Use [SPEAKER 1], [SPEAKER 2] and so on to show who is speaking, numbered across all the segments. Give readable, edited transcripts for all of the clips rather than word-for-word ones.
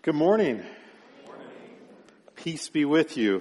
[SPEAKER 1] Good morning. Peace be with you.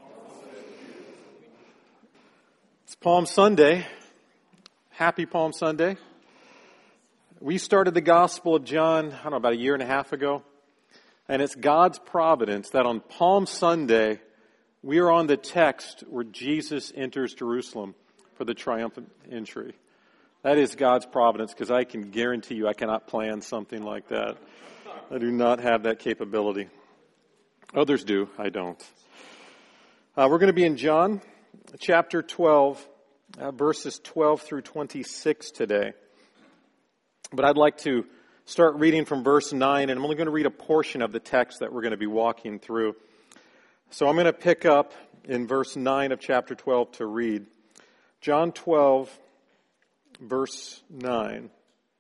[SPEAKER 1] It's Palm Sunday. Happy Palm Sunday. We started the Gospel of John, about a year and a half ago. And it's God's providence that on Palm Sunday, we are on the text where Jesus enters Jerusalem for the triumphant entry. That is God's providence, because I can guarantee you I cannot plan something like that. I do not have that capability. Others do. I don't. We're going to be in John chapter 12, verses 12 through 26 today. But I'd like to start reading from verse 9, and I'm only going to read a portion of the text that we're going to be walking through. So I'm going to pick up in verse 9 of chapter 12 to read. John 12, verse 9.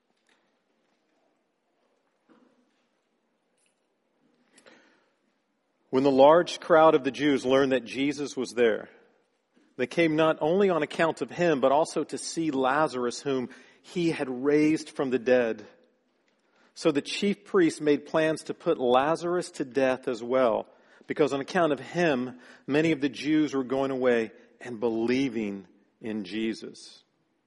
[SPEAKER 1] When the large crowd of the Jews learned that Jesus was there, they came not only on account of him, but also to see Lazarus, whom he had raised from the dead. So the chief priests made plans to put Lazarus to death as well, because on account of him, many of the Jews were going away and believing in Jesus.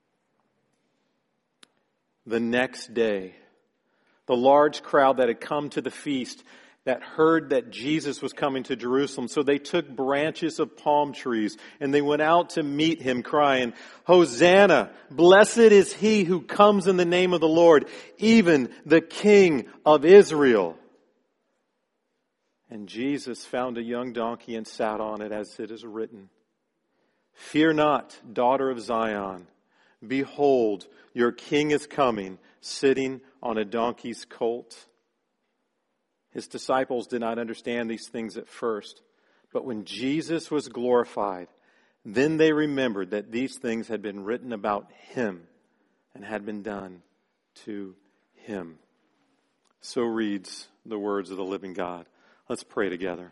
[SPEAKER 1] The next day, the large crowd that had come to the feast that heard that Jesus was coming to Jerusalem. So they took branches of palm trees and they went out to meet him, crying, "Hosanna! Blessed is he who comes in the name of the Lord, even the King of Israel." And Jesus found a young donkey and sat on it, as it is written, "Fear not, daughter of Zion. Behold, your king is coming, sitting on a donkey's colt." His disciples did not understand these things at first, but when Jesus was glorified, then they remembered that these things had been written about him and had been done to him. So reads the words of the living God. Let's pray together.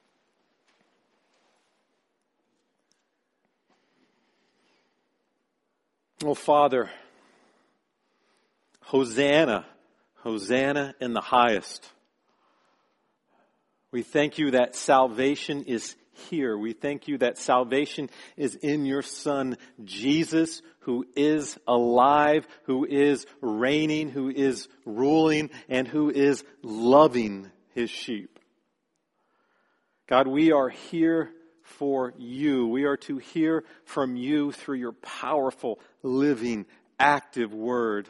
[SPEAKER 1] Oh, Father, Hosanna, Hosanna in the highest. We thank you that salvation is here. We thank you that salvation is in your Son, Jesus, who is alive, who is reigning, who is ruling, and who is loving his sheep. God, we are here for you. We are to hear from you through your powerful, living, active word.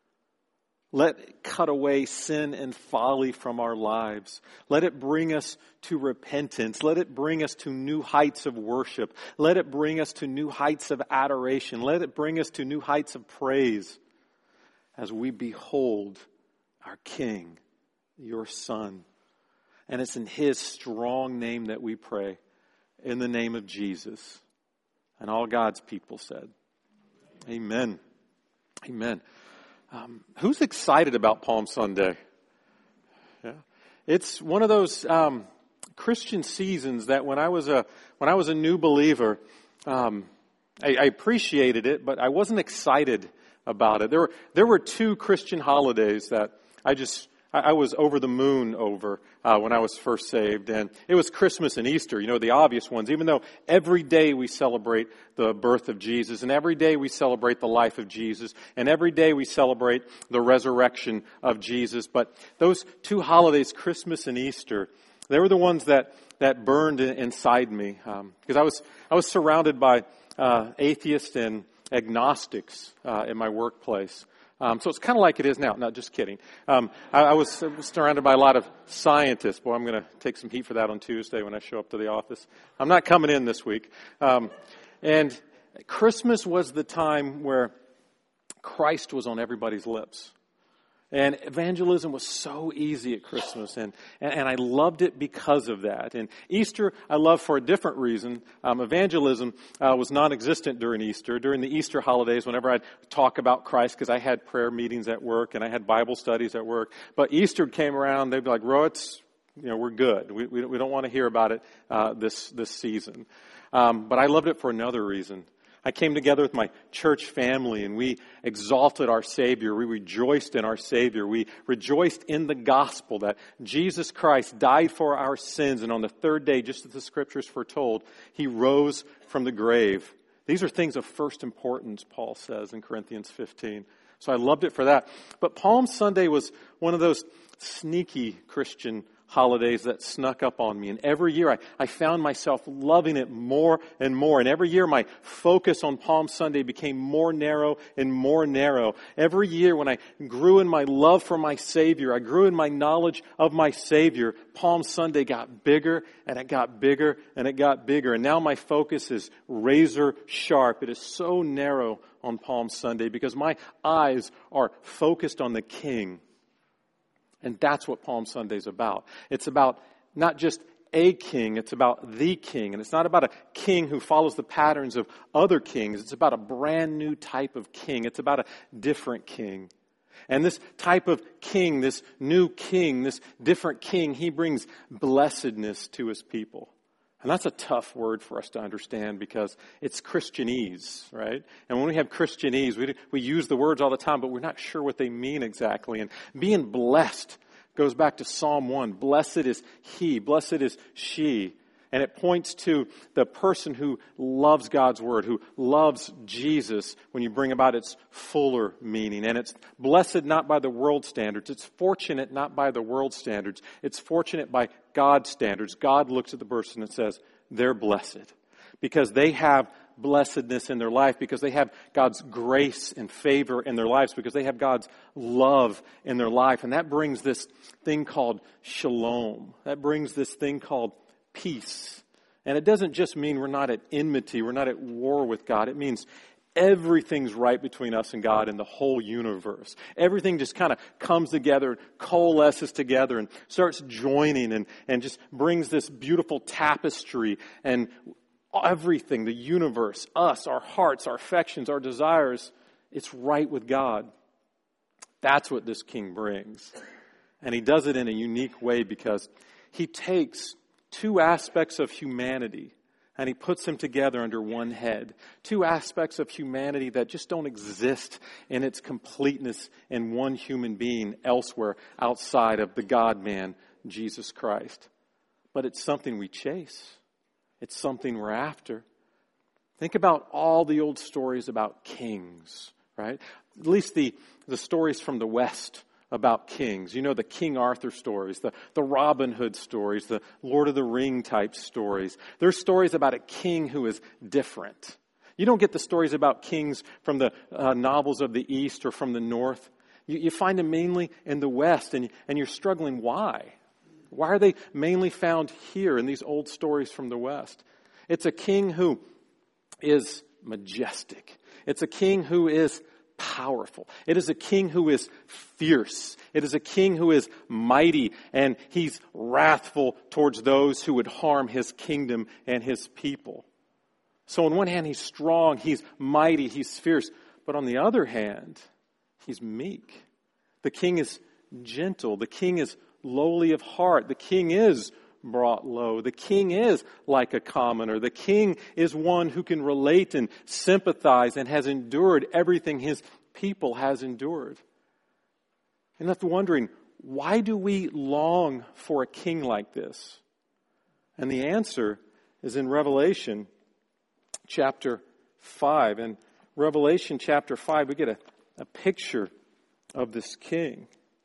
[SPEAKER 1] Let it cut away sin and folly from our lives. Let it bring us to repentance. Let it bring us to new heights of worship. Let it bring us to new heights of adoration. Let it bring us to new heights of praise as we behold our King, your Son. And it's in his strong name that we pray, in the name of Jesus. And all God's people said, Amen. Amen. Who's excited about Palm Sunday? Yeah. It's one of those Christian seasons that when I was a new believer, I appreciated it, but I wasn't excited about it. There were two Christian holidays that I was over the moon over when I was first saved. And it was Christmas and Easter, the obvious ones, even though every day we celebrate the birth of Jesus, and every day we celebrate the life of Jesus, and every day we celebrate the resurrection of Jesus. But those two holidays, Christmas and Easter, they were the ones that burned inside me. Because I was surrounded by atheists and agnostics in my workplace. So it's kind of like it is now. No, just kidding. I was surrounded by a lot of scientists. Boy, I'm going to take some heat for that on Tuesday when I show up to the office. I'm not coming in this week. And Christmas was the time where Christ was on everybody's lips. And evangelism was so easy at Christmas, and I loved it because of that. And Easter, I loved for a different reason. Evangelism was non-existent during Easter. During the Easter holidays, whenever I'd talk about Christ, because I had prayer meetings at work, and I had Bible studies at work. But Easter came around, they'd be like, "Roy, we're good. We don't want to hear about it this season." But I loved it for another reason. I came together with my church family and we exalted our Savior. We rejoiced in our Savior. We rejoiced in the gospel that Jesus Christ died for our sins. And on the third day, just as the scriptures foretold, He rose from the grave. These are things of first importance, Paul says in Corinthians 15. So I loved it for that. But Palm Sunday was one of those sneaky Christian holidays that snuck up on me. And every year I found myself loving it more and more. And every year my focus on Palm Sunday became more narrow and more narrow. Every year when I grew in my love for my Savior, I grew in my knowledge of my Savior, Palm Sunday got bigger and it got bigger and it got bigger. And now my focus is razor sharp. It is so narrow on Palm Sunday because my eyes are focused on the King. And that's what Palm Sunday is about. It's about not just a king, it's about the King. And it's not about a king who follows the patterns of other kings. It's about a brand new type of king. It's about a different king. And this type of king, this new king, this different king, he brings blessedness to his people. And that's a tough word for us to understand because it's Christianese, right? And when we have Christianese, we use the words all the time, but we're not sure what they mean exactly. And being blessed goes back to Psalm 1. Blessed is he, blessed is she. And it points to the person who loves God's word, who loves Jesus when you bring about its fuller meaning. And it's blessed not by the world standards. It's fortunate not by the world standards. It's fortunate by God's standards. God looks at the person and says, they're blessed because they have blessedness in their life, because they have God's grace and favor in their lives, because they have God's love in their life. And that brings this thing called shalom. That brings this thing called peace. And it doesn't just mean we're not at enmity, we're not at war with God. It means everything's right between us and God in the whole universe. Everything just kind of comes together, coalesces together and starts joining and just brings this beautiful tapestry, and everything, the universe, us, our hearts, our affections, our desires, it's right with God. That's what this King brings. And he does it in a unique way because he takes two aspects of humanity and he puts them together under one head. Two aspects of humanity that just don't exist in its completeness in one human being elsewhere outside of the God-man, Jesus Christ. But it's something we chase. It's something we're after. Think about all the old stories about kings, right? At least the stories from the West about kings. You know, the King Arthur stories, the Robin Hood stories, the Lord of the Ring type stories. They're stories about a king who is different. You don't get the stories about kings from the novels of the East or from the North. You find them mainly in the West, and you're struggling. Why? Why are they mainly found here in these old stories from the West? It's a king who is majestic. It's a king who is powerful. It is a king who is fierce. It is a king who is mighty, and he's wrathful towards those who would harm his kingdom and his people. So on one hand, he's strong, he's mighty, he's fierce. But on the other hand, he's meek. The king is gentle. The king is lowly of heart. The king is brought low. The king is like a commoner. The king is one who can relate and sympathize and has endured everything his people has endured. And left wondering, why do we long for a king like this? And the answer is in Revelation chapter 5. In Revelation chapter 5, we get a picture of this king.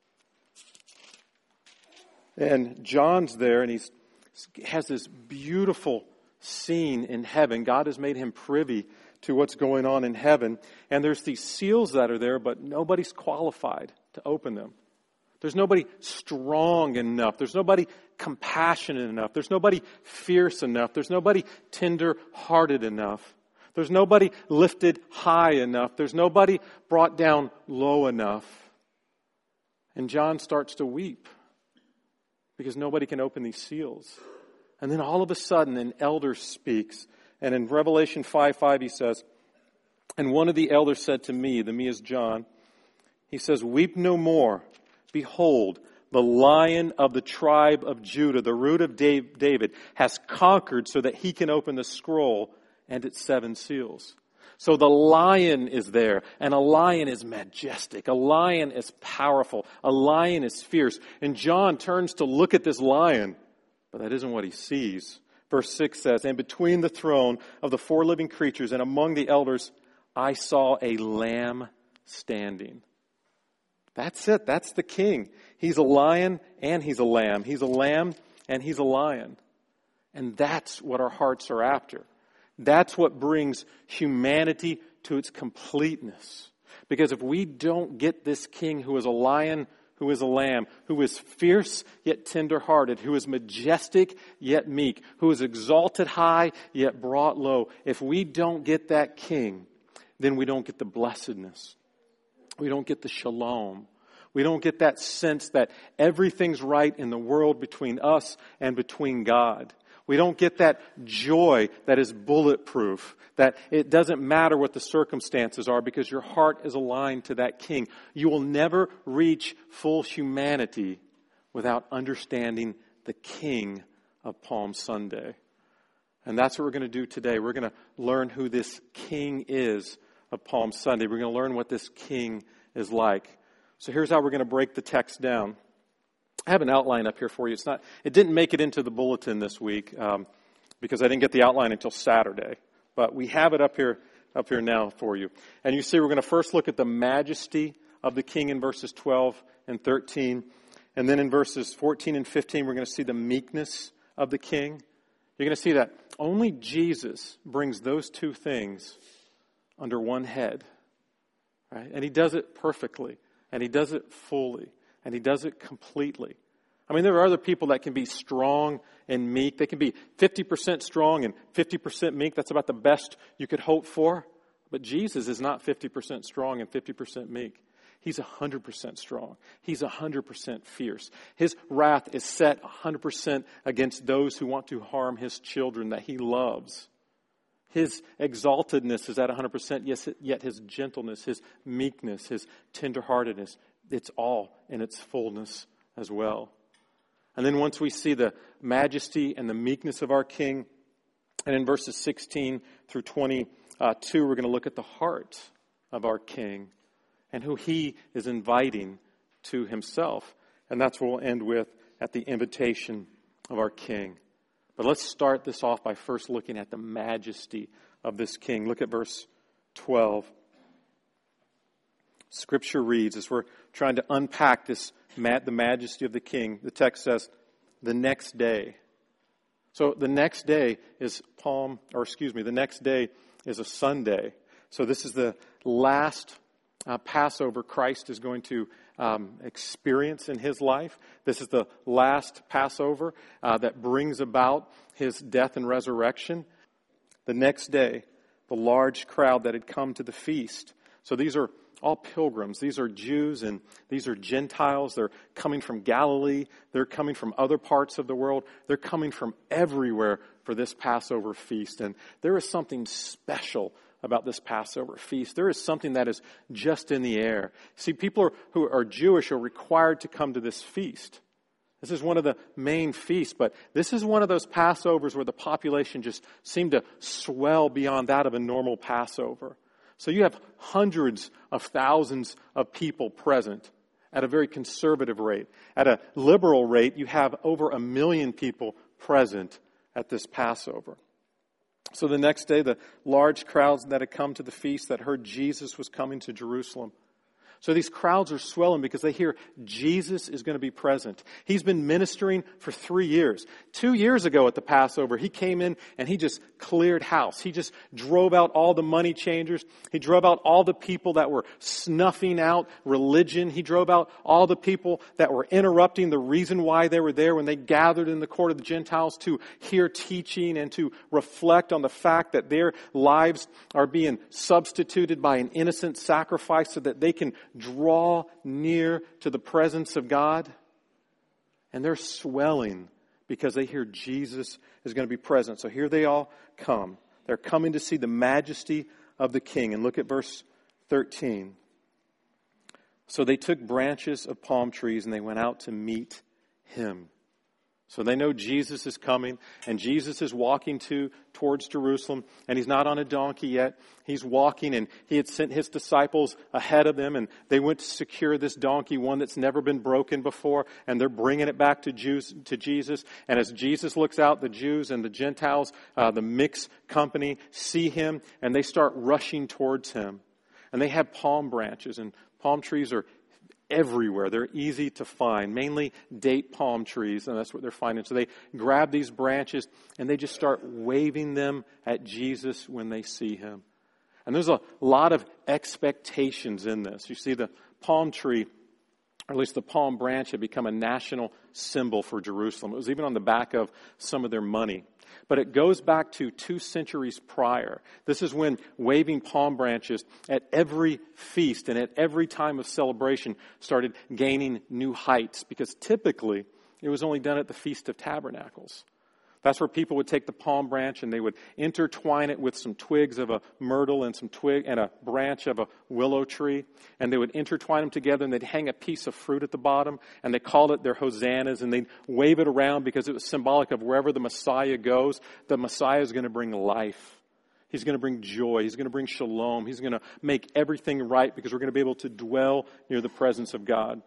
[SPEAKER 1] And John's there, and he has this beautiful scene in heaven. God has made him privy to what's going on in heaven. And there's these seals that are there, but nobody's qualified to open them. There's nobody strong enough. There's nobody compassionate enough. There's nobody fierce enough. There's nobody tender-hearted enough. There's nobody lifted high enough. There's nobody brought down low enough. And John starts to weep, because nobody can open these seals. And then all of a sudden an elder speaks. And in Revelation 5:5 he says, and one of the elders said to me, the me is John, he says, weep no more. Behold, the Lion of the tribe of Judah, the root of David, has conquered so that he can open the scroll and its 7 seals. So the lion is there, and a lion is majestic. A lion is powerful. A lion is fierce. And John turns to look at this lion, but that isn't what he sees. Verse 6 says, "And between the throne of the four living creatures and among the elders, I saw a lamb standing." That's it. That's the king. He's a lion and he's a lamb. He's a lamb and he's a lion. And that's what our hearts are after. That's what brings humanity to its completeness. Because if we don't get this king who is a lion, who is a lamb, who is fierce yet tender-hearted, who is majestic yet meek, who is exalted high yet brought low, if we don't get that king, then we don't get the blessedness. We don't get the shalom. We don't get that sense that everything's right in the world between us and between God. We don't get that joy that is bulletproof, that it doesn't matter what the circumstances are because your heart is aligned to that king. You will never reach full humanity without understanding the king of Palm Sunday. And that's what we're going to do today. We're going to learn who this king is of Palm Sunday. We're going to learn what this king is like. So here's how we're going to break the text down. I have an outline up here for you. It didn't make it into the bulletin this week because I didn't get the outline until Saturday. But we have it up here now for you. And you see we're going to first look at the majesty of the king in verses 12 and 13. And then in verses 14 and 15, we're going to see the meekness of the king. You're going to see that only Jesus brings those two things under one head. Right? And he does it perfectly. And he does it fully. And he does it completely. I mean, there are other people that can be strong and meek. They can be 50% strong and 50% meek. That's about the best you could hope for. But Jesus is not 50% strong and 50% meek. He's 100% strong. He's 100% fierce. His wrath is set 100% against those who want to harm his children that he loves. His exaltedness is at 100%, yet his gentleness, his meekness, his tenderheartedness, it's all in its fullness as well. And then once we see the majesty and the meekness of our king, and in verses 16 through 22, we're going to look at the heart of our king and who he is inviting to himself. And that's what we'll end with at the invitation of our king. But let's start this off by first looking at the majesty of this king. Look at verse 12. Scripture reads, as we're trying to unpack the majesty of the king, the text says, the next day. So the next day is the next day is a Sunday. So this is the last Passover Christ is going to experience in his life. This is the last Passover that brings about his death and resurrection. The next day, the large crowd that had come to the feast. So these are all pilgrims. These are Jews and these are Gentiles. They're coming from Galilee. They're coming from other parts of the world. They're coming from everywhere for this Passover feast. And there is something special about this Passover feast. There is something that is just in the air. See, people who are Jewish are required to come to this feast. This is one of the main feasts, but this is one of those Passovers where the population just seemed to swell beyond that of a normal Passover. So you have hundreds of thousands of people present at a very conservative rate. At a liberal rate, you have over 1 million people present at this Passover. So the next day, the large crowds that had come to the feast that heard Jesus was coming to Jerusalem. So these crowds are swelling because they hear Jesus is going to be present. He's been ministering for 3 years. 2 years ago at the Passover, he came in and he just cleared house. He just drove out all the money changers. He drove out all the people that were snuffing out religion. He drove out all the people that were interrupting the reason why they were there when they gathered in the court of the Gentiles to hear teaching and to reflect on the fact that their lives are being substituted by an innocent sacrifice so that they can draw near to the presence of God. And they're swelling because they hear Jesus is going to be present. So here they all come. They're coming to see the majesty of the king. And look at verse 13. So they took branches of palm trees and they went out to meet him. So they know Jesus is coming, and Jesus is walking towards Jerusalem, and he's not on a donkey yet. He's walking, and he had sent his disciples ahead of them, and they went to secure this donkey, one that's never been broken before, and they're bringing it back to Jesus. And as Jesus looks out, the Jews and the Gentiles, the mixed company, see him, and they start rushing towards him. And they have palm branches, and palm trees are everywhere. They're easy to find, mainly date palm trees, and that's what they're finding. So they grab these branches and they just start waving them at Jesus when they see him. And there's a lot of expectations in this. You see, the palm tree, or at least the palm branch, had become a national symbol for Jerusalem. It was even on the back of some of their money. But it goes back to 2 centuries prior. This is when waving palm branches at every feast and at every time of celebration started gaining new heights, because typically it was only done at the Feast of Tabernacles. That's where people would take the palm branch and they would intertwine it with some twigs of a myrtle and some twig and a branch of a willow tree. And they would intertwine them together, and they'd hang a piece of fruit at the bottom. And they called it their hosannas, and they'd wave it around because it was symbolic of wherever the Messiah goes, the Messiah is going to bring life. He's going to bring joy. He's going to bring shalom. He's going to make everything right because we're going to be able to dwell near the presence of God.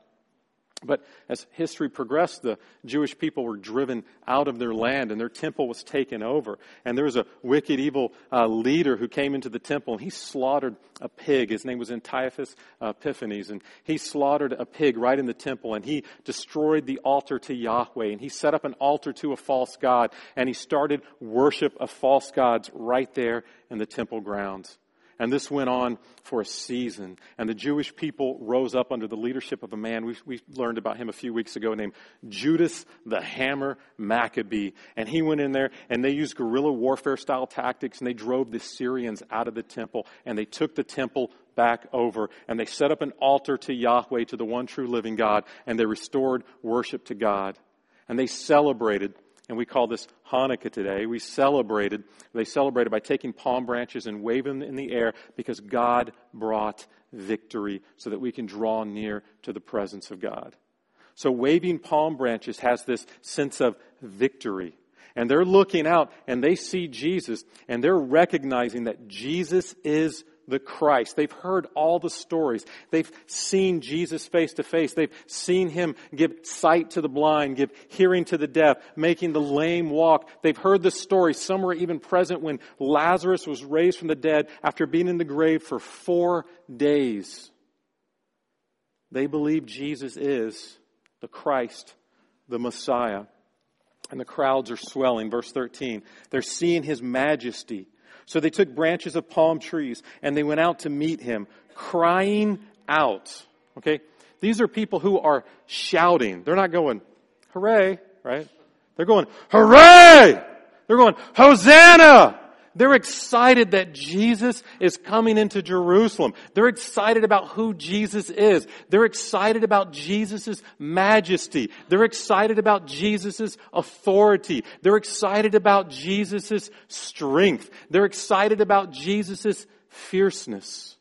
[SPEAKER 1] But as history progressed, the Jewish people were driven out of their land, and their temple was taken over. And there was a wicked, evil leader who came into the temple, and he slaughtered a pig. His name was Antiochus Epiphanes, and he slaughtered a pig right in the temple, and he destroyed the altar to Yahweh, and he set up an altar to a false god, and he started worship of false gods right there in the temple grounds. And this went on for a season. And the Jewish people rose up under the leadership of a man, we learned about him a few weeks ago, named Judas the Hammer Maccabee. And he went in there, and they used guerrilla warfare style tactics, and they drove the Syrians out of the temple, and they took the temple back over, and they set up an altar to Yahweh, to the one true living God, and they restored worship to God. And they celebrated. And we call this Hanukkah today. They celebrated by taking palm branches and waving them in the air because God brought victory so that we can draw near to the presence of God. So waving palm branches has this sense of victory. And they're looking out and they see Jesus, and they're recognizing that Jesus is the Christ. They've heard all the stories. They've seen Jesus face to face. They've seen him give sight to the blind, give hearing to the deaf, making the lame walk. They've heard the story. Some were even present when Lazarus was raised from the dead after being in the grave for 4 days. They believe Jesus is the Christ, the Messiah. And the crowds are swelling. Verse 13. They're seeing his majesty. So they took branches of palm trees and they went out to meet him, crying out. Okay? These are people who are shouting. They're not going, hooray, right? They're going, hooray! They're going, Hosanna! They're excited that Jesus is coming into Jerusalem. They're excited about who Jesus is. They're excited about Jesus' majesty. They're excited about Jesus' authority. They're excited about Jesus' strength. They're excited about Jesus' fierceness.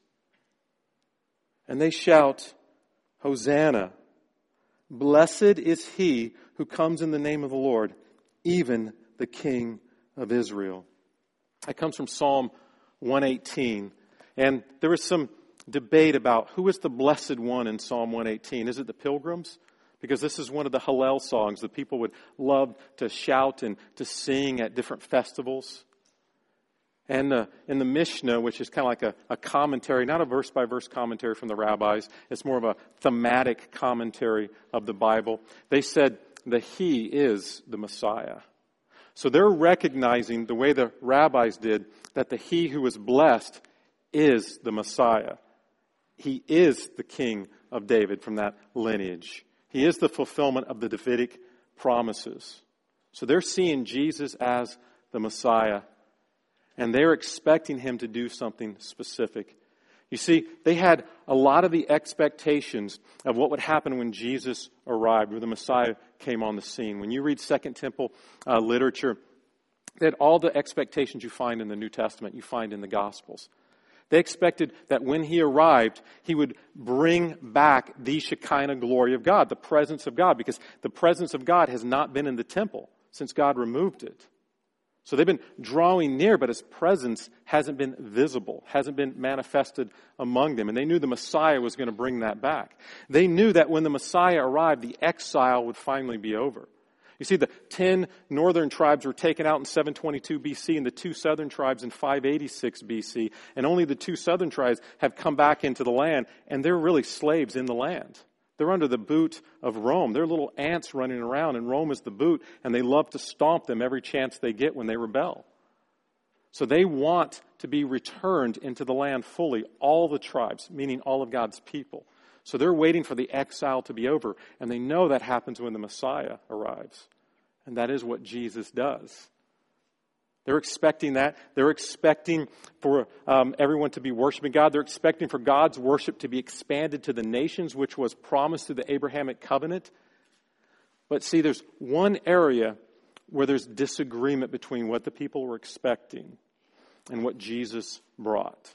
[SPEAKER 1] And they shout, Hosanna! Blessed is he who comes in the name of the Lord, even the King of Israel. That comes from Psalm 118. And there was some debate about who is the blessed one in Psalm 118. Is it the pilgrims? Because this is one of the Hallel songs that people would love to shout and to sing at different festivals. And in the Mishnah, which is kind of like a commentary, not a verse-by-verse commentary from the rabbis, it's more of a thematic commentary of the Bible, they said that he is the Messiah. So they're recognizing, the way the rabbis did, that the he who is blessed is the Messiah. He is the King of David from that lineage. He is the fulfillment of the Davidic promises. So they're seeing Jesus as the Messiah, and they're expecting him to do something specific. You see, they had a lot of the expectations of what would happen when Jesus arrived, when the Messiah came on the scene. When you read Second Temple literature, that all the expectations you find in the New Testament, you find in the Gospels. They expected that when he arrived, he would bring back the Shekinah glory of God, the presence of God, because the presence of God has not been in the temple since God removed it. So they've been drawing near, but his presence hasn't been visible, hasn't been manifested among them. And they knew the Messiah was going to bring that back. They knew that when the Messiah arrived, the exile would finally be over. You see, the 10 northern tribes were taken out in 722 BC and the 2 southern tribes in 586 BC. And only the 2 southern tribes have come back into the land, and they're really slaves in the land. They're under the boot of Rome. They're little ants running around, and Rome is the boot, and they love to stomp them every chance they get when they rebel. So they want to be returned into the land fully, all the tribes, meaning all of God's people. So they're waiting for the exile to be over, and they know that happens when the Messiah arrives. And that is what Jesus does. They're expecting that. They're expecting for everyone to be worshiping God. They're expecting for God's worship to be expanded to the nations, which was promised through the Abrahamic covenant. But see, there's one area where there's disagreement between what the people were expecting and what Jesus brought.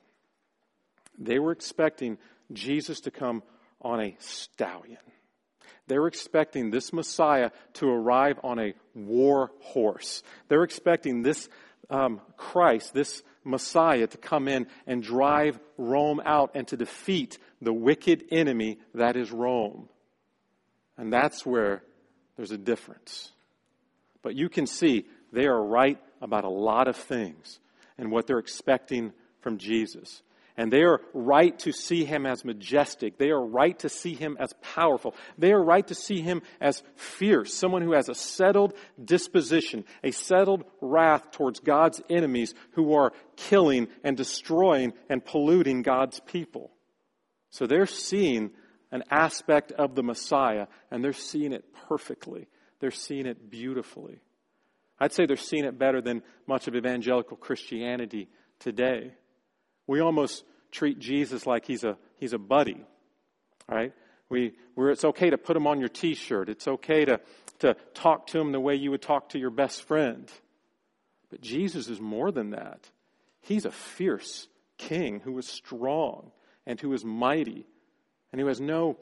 [SPEAKER 1] They were expecting Jesus to come on a stallion. They were expecting this Messiah to arrive on a war horse. They're expecting this Christ, this Messiah, to come in and drive Rome out and to defeat the wicked enemy that is Rome. And that's where there's a difference. But you can see they are right about a lot of things and what they're expecting from Jesus. And they are right to see him as majestic. They are right to see him as powerful. They are right to see him as fierce, someone who has a settled disposition, a settled wrath towards God's enemies who are killing and destroying and polluting God's people. So they're seeing an aspect of the Messiah, and they're seeing it perfectly. They're seeing it beautifully. I'd say they're seeing it better than much of evangelical Christianity today. We almost treat Jesus like he's a buddy, right? It's okay to put him on your T-shirt. It's okay to talk to him the way you would talk to your best friend. But Jesus is more than that. He's a fierce king who is strong and who is mighty and who has no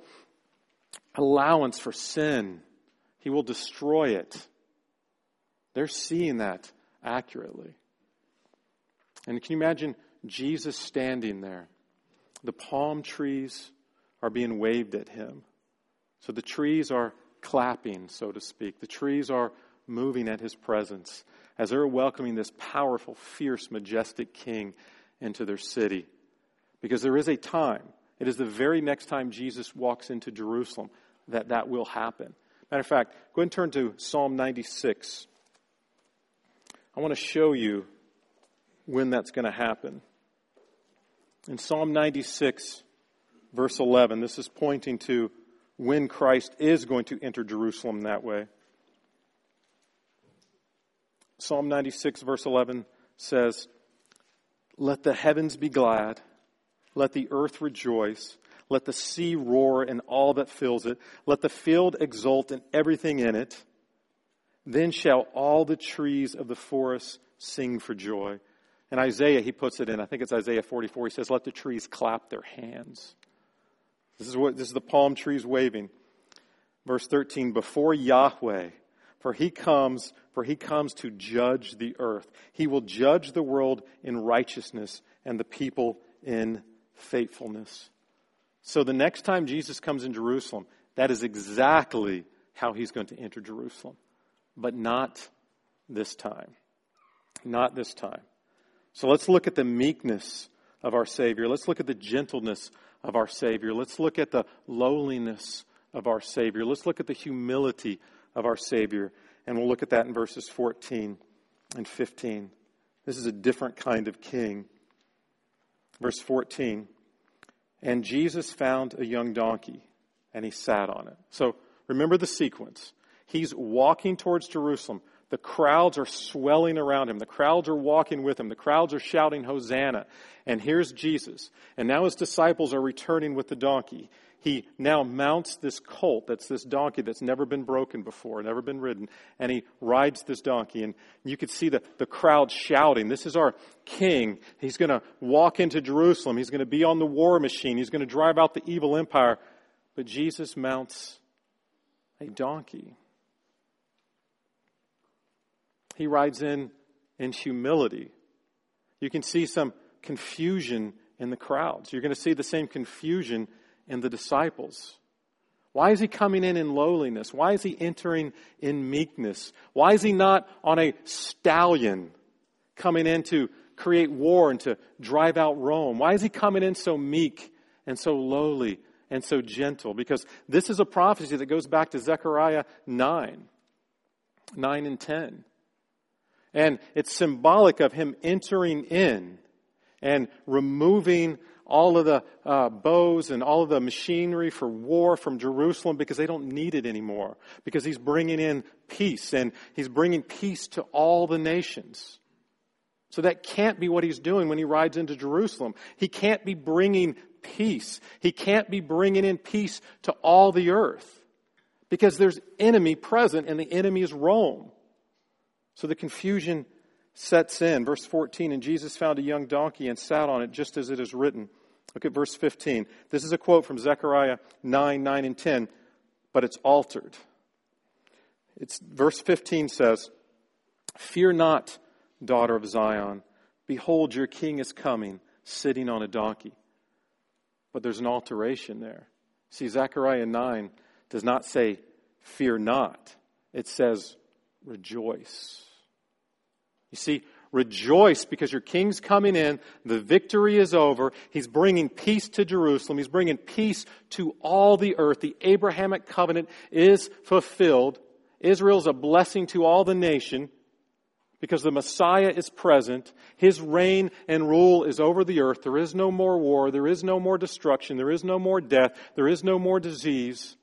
[SPEAKER 1] allowance for sin. He will destroy it. They're seeing that accurately. And can you imagine Jesus standing there? The palm trees are being waved at him. So the trees are clapping, so to speak. The trees are moving at his presence as they're welcoming this powerful, fierce, majestic king into their city. Because there is a time, it is the very next time Jesus walks into Jerusalem, that will happen. Matter of fact, go ahead and turn to Psalm 96. I want to show you when that's going to happen. In Psalm 96, verse 11, this is pointing to when Christ is going to enter Jerusalem that way. Psalm 96, verse 11 says, "Let the heavens be glad, let the earth rejoice, let the sea roar and all that fills it, let the field exult and everything in it. Then shall all the trees of the forest sing for joy." And Isaiah, he puts it in, I think it's Isaiah 44, he says, "Let the trees clap their hands." This is the palm trees waving. Verse 13, "Before Yahweh, for he comes to judge the earth. He will judge the world in righteousness and the people in faithfulness." So the next time Jesus comes in Jerusalem, that is exactly how he's going to enter Jerusalem. But not this time. Not this time. So let's look at the meekness of our Savior. Let's look at the gentleness of our Savior. Let's look at the lowliness of our Savior. Let's look at the humility of our Savior. And we'll look at that in verses 14 and 15. This is a different kind of king. Verse 14, "And Jesus found a young donkey, and he sat on it." So remember the sequence. He's walking towards Jerusalem. The crowds are swelling around him. The crowds are walking with him. The crowds are shouting, "Hosanna." And here's Jesus. And now his disciples are returning with the donkey. he now mounts this colt, that's this donkey that's never been broken before, never been ridden, and he rides this donkey. And you could see the crowd shouting, this is our king. He's going to walk into Jerusalem. He's going to be on the war machine. He's going to drive out the evil empire. But Jesus mounts a donkey. He rides in humility. You can see some confusion in the crowds. You're going to see the same confusion in the disciples. Why is he coming in lowliness? Why is he entering in meekness? Why is he not on a stallion coming in to create war and to drive out Rome? Why is he coming in so meek and so lowly and so gentle? Because this is a prophecy that goes back to Zechariah 9 and 10. And it's symbolic of him entering in and removing all of the bows and all of the machinery for war from Jerusalem because they don't need it anymore. Because he's bringing in peace, and he's bringing peace to all the nations. So that can't be what he's doing when he rides into Jerusalem. He can't be bringing peace. He can't be bringing in peace to all the earth. Because there's enemy present, and the enemy is Rome. So the confusion sets in. Verse 14, and Jesus found a young donkey and sat on it, just as it is written. Look at verse 15. This is a quote from Zechariah 9 and 10, but it's altered. Verse 15 says, fear not, daughter of Zion. Behold, your king is coming, sitting on a donkey. But there's an alteration there. See, Zechariah 9 does not say, fear not. It says, rejoice. You see, rejoice because your king's coming in. The victory is over. He's bringing peace to Jerusalem. He's bringing peace to all the earth. The Abrahamic covenant is fulfilled. Israel's a blessing to all the nation because the Messiah is present. His reign and rule is over the earth. There is no more war. There is no more destruction. There is no more death. There is no more disease.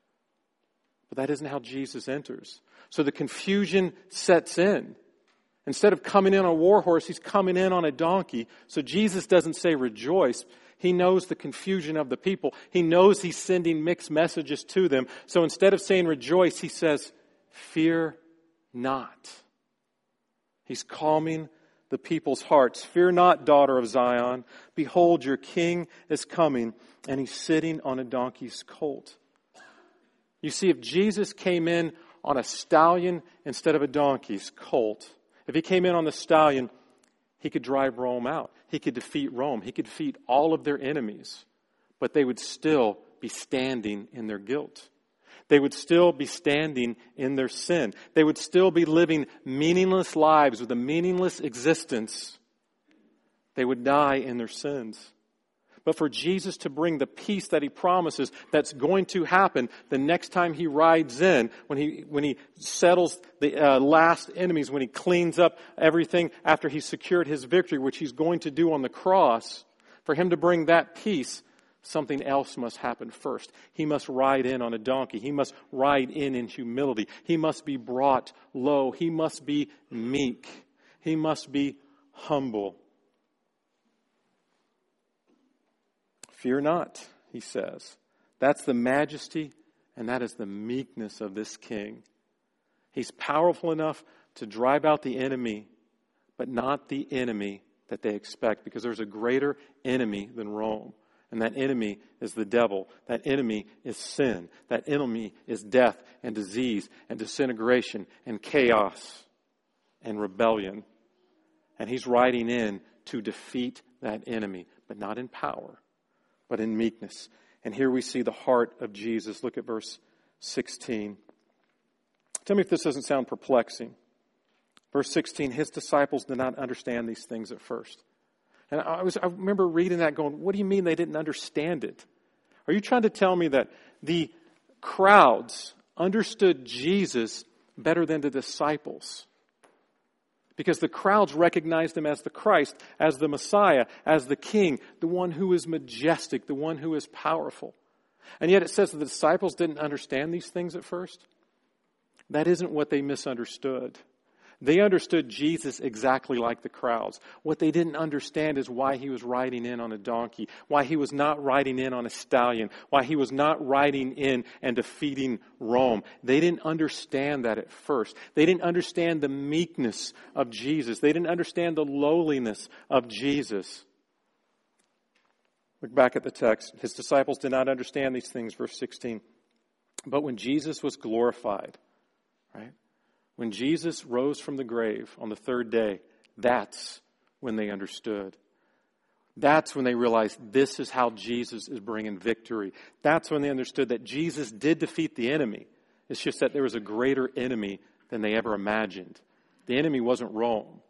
[SPEAKER 1] But that isn't how Jesus enters. So the confusion sets in. Instead of coming in on a war horse, he's coming in on a donkey. So Jesus doesn't say rejoice. He knows the confusion of the people. He knows he's sending mixed messages to them. So instead of saying rejoice, he says, fear not. He's calming the people's hearts. Fear not, daughter of Zion. Behold, your king is coming, and he's sitting on a donkey's colt. You see, if Jesus came in on a stallion instead of a donkey's colt, if he came in on the stallion, he could drive Rome out. He could defeat Rome. He could defeat all of their enemies. But they would still be standing in their guilt. They would still be standing in their sin. They would still be living meaningless lives with a meaningless existence. They would die in their sins. But for Jesus to bring the peace that he promises that's going to happen the next time he rides in, when he settles the last enemies, when he cleans up everything after he's secured his victory, which he's going to do on the cross, for him to bring that peace, something else must happen first. He must ride in on a donkey. He must ride in humility. He must be brought low. He must be meek. He must be humble. Fear not, he says. That's the majesty and that is the meekness of this king. He's powerful enough to drive out the enemy, but not the enemy that they expect, because there's a greater enemy than Rome. And that enemy is the devil. That enemy is sin. That enemy is death and disease and disintegration and chaos and rebellion. And he's riding in to defeat that enemy, but not in power, but in meekness. And here we see the heart of Jesus. Look at verse 16. Tell me if this doesn't sound perplexing. Verse 16, his disciples did not understand these things at first. And I remember reading that going, what do you mean they didn't understand it? Are you trying to tell me that the crowds understood Jesus better than the disciples? Because the crowds recognized him as the Christ, as the Messiah, as the King, the one who is majestic, the one who is powerful. And yet it says that the disciples didn't understand these things at first. That isn't what they misunderstood. They understood Jesus exactly like the crowds. What they didn't understand is why he was riding in on a donkey, why he was not riding in on a stallion, why he was not riding in and defeating Rome. They didn't understand that at first. They didn't understand the meekness of Jesus. They didn't understand the lowliness of Jesus. Look back at the text. His disciples did not understand these things, verse 16. But when Jesus was glorified, right? When Jesus rose from the grave on the third day, that's when they understood. That's when they realized this is how Jesus is bringing victory. That's when they understood that Jesus did defeat the enemy. It's just that there was a greater enemy than they ever imagined. The enemy wasn't Rome.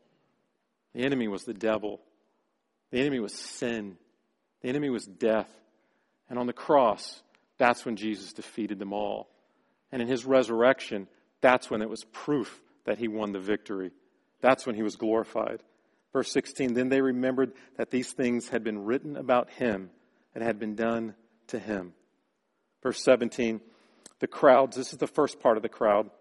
[SPEAKER 1] The enemy was the devil. The enemy was sin. The enemy was death. And on the cross, that's when Jesus defeated them all. And in his resurrection, that's when it was proof that he won the victory. That's when he was glorified. Verse 16, then they remembered that these things had been written about him and had been done to him. Verse 17, the crowds, this is the first part of the crowd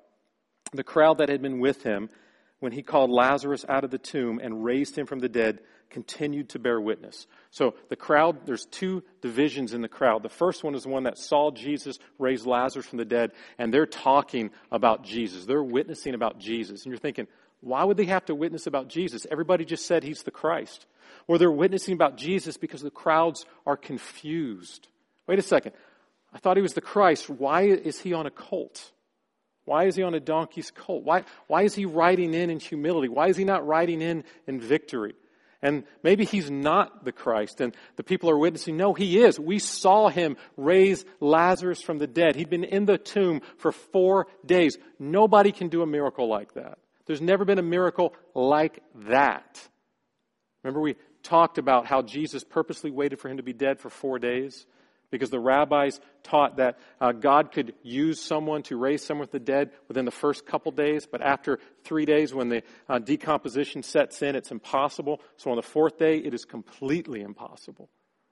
[SPEAKER 1] that had been with him when he called Lazarus out of the tomb and raised him from the dead, continued to bear witness. So the crowd, there's two divisions in the crowd. The first one is the one that saw Jesus raise Lazarus from the dead, and they're talking about Jesus. They're witnessing about Jesus. And you're thinking, why would they have to witness about Jesus? Everybody just said he's the Christ. Or they're witnessing about Jesus because the crowds are confused. Wait a second. I thought he was the Christ. Why is he on a colt? Why is he on a donkey's colt? Why is he riding in humility? Why is he not riding in victory? And maybe he's not the Christ. And the people are witnessing, no, he is. We saw him raise Lazarus from the dead. He'd been in the tomb for 4 days. Nobody can do a miracle like that. There's never been a miracle like that. Remember we talked about how Jesus purposely waited for him to be dead for 4 days? Because the rabbis taught that God could use someone to raise someone from the dead within the first couple days, but after 3 days when the decomposition sets in, it's impossible. So on the 4th day, it is completely impossible.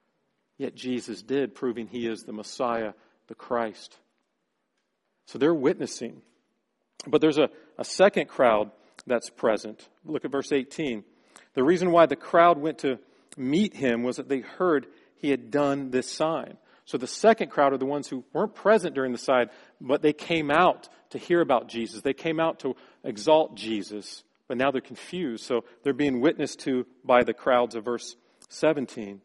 [SPEAKER 1] Yet Jesus did, proving he is the Messiah, the Christ. So they're witnessing. But there's a second crowd that's present. Look at verse 18. The reason why the crowd went to meet him was that they heard he had done this sign. So the second crowd are the ones who weren't present during the sign, but they came out to hear about Jesus. They came out to exalt Jesus, but now they're confused. So they're being witnessed to by the crowds of verse 17.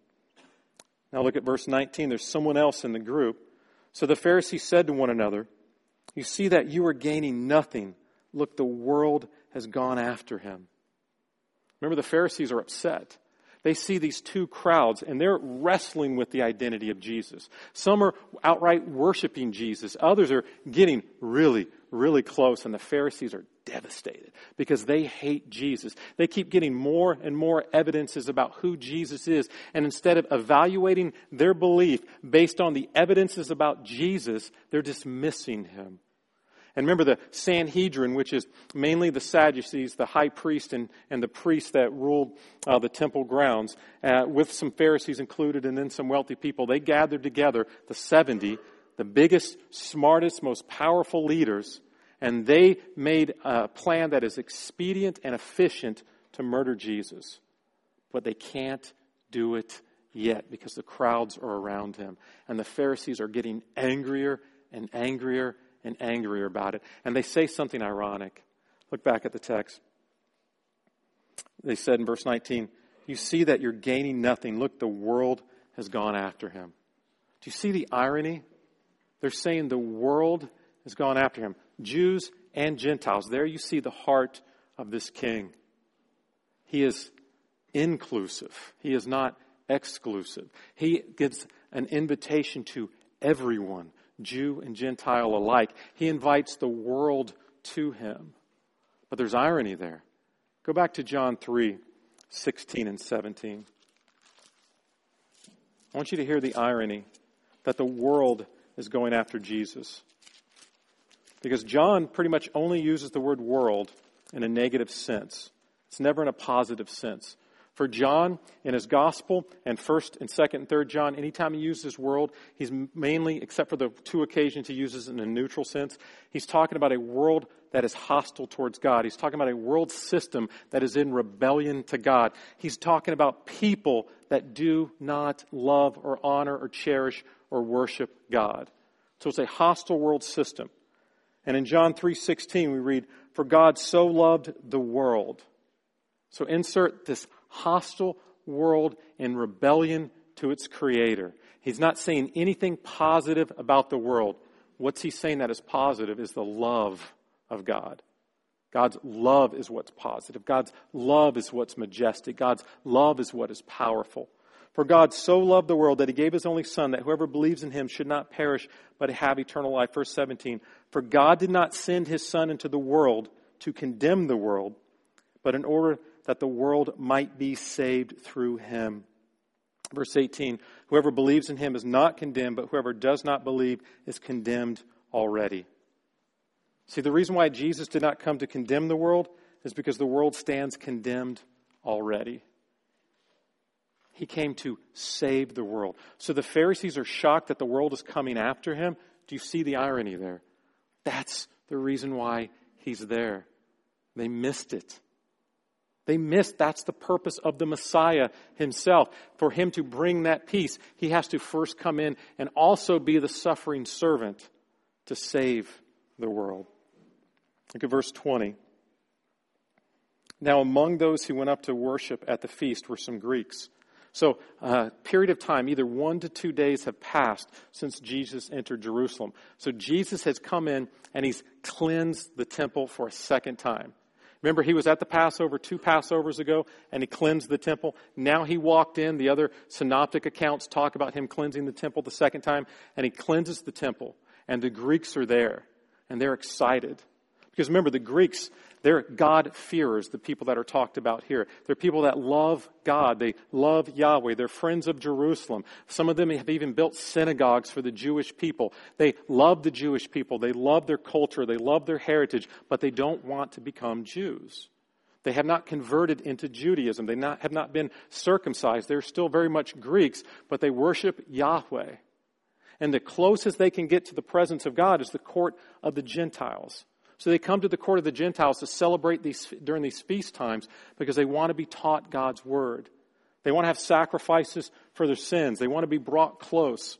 [SPEAKER 1] Now look at verse 19. There's someone else in the group. So the Pharisees said to one another, you see that you are gaining nothing. Look, the world has gone after him. Remember, the Pharisees are upset. They see these two crowds, and they're wrestling with the identity of Jesus. Some are outright worshiping Jesus. Others are getting really, really close, and the Pharisees are devastated because they hate Jesus. They keep getting more and more evidences about who Jesus is, and instead of evaluating their belief based on the evidences about Jesus, they're dismissing him. And remember the Sanhedrin, which is mainly the Sadducees, the high priest and the priests that ruled the temple grounds, with some Pharisees included and then some wealthy people. They gathered together, the 70, the biggest, smartest, most powerful leaders, and they made a plan that is expedient and efficient to murder Jesus. But they can't do it yet because the crowds are around him. And the Pharisees are getting angrier and angrier and angrier about it. And they say something ironic. Look back at the text. They said in verse 19, you see that you're gaining nothing. Look, the world has gone after him. Do you see the irony? They're saying the world has gone after him. Jews and Gentiles. There you see the heart of this king. He is inclusive. He is not exclusive. He gives an invitation to everyone, Jew and Gentile alike. He invites the world to him. But there's irony there. Go back to John 3:16 and 17. I want you to hear the irony that the world is going after Jesus. Because John pretty much only uses the word world in a negative sense. It's never in a positive sense. For John, in his gospel, and 1st and 2nd and 3rd John, anytime he uses world, he's mainly, except for the two occasions he uses in a neutral sense, he's talking about a world that is hostile towards God. He's talking about a world system that is in rebellion to God. He's talking about people that do not love or honor or cherish or worship God. So it's a hostile world system. And in John 3:16 we read, "For God so loved the world." So insert this hostile world in rebellion to its creator. He's not saying anything positive about the world. What's he saying that is positive is the love of God. God's love is what's positive. God's love is what's majestic. God's love is what is powerful. For God so loved the world that he gave his only Son, that whoever believes in him should not perish, but have eternal life. Verse 17, "For God did not send his Son into the world to condemn the world, but in order that the world might be saved through him." Verse 18, "Whoever believes in him is not condemned, but whoever does not believe is condemned already." See, the reason why Jesus did not come to condemn the world is because the world stands condemned already. He came to save the world. So the Pharisees are shocked that the world is coming after him. Do you see the irony there? That's the reason why he's there. They missed it. That's the purpose of the Messiah himself. For him to bring that peace, he has to first come in and also be the suffering servant to save the world. Look at verse 20. "Now among those who went up to worship at the feast were some Greeks." So a period of time, either 1 to 2 days have passed since Jesus entered Jerusalem. So Jesus has come in and he's cleansed the temple for a second time. Remember, he was at the Passover 2 Passovers ago, and he cleansed the temple. Now he walked in. The other synoptic accounts talk about him cleansing the temple the second time, and he cleanses the temple. And the Greeks are there, and they're excited. Because remember, the Greeks, they're God-fearers, the people that are talked about here. They're people that love God. They love Yahweh. They're friends of Jerusalem. Some of them have even built synagogues for the Jewish people. They love the Jewish people. They love their culture. They love their heritage, but they don't want to become Jews. They have not converted into Judaism. They have not been circumcised. They're still very much Greeks, but they worship Yahweh. And the closest they can get to the presence of God is the court of the Gentiles. So they come to the court of the Gentiles to celebrate during these feast times because they want to be taught God's word. They want to have sacrifices for their sins. They want to be brought close.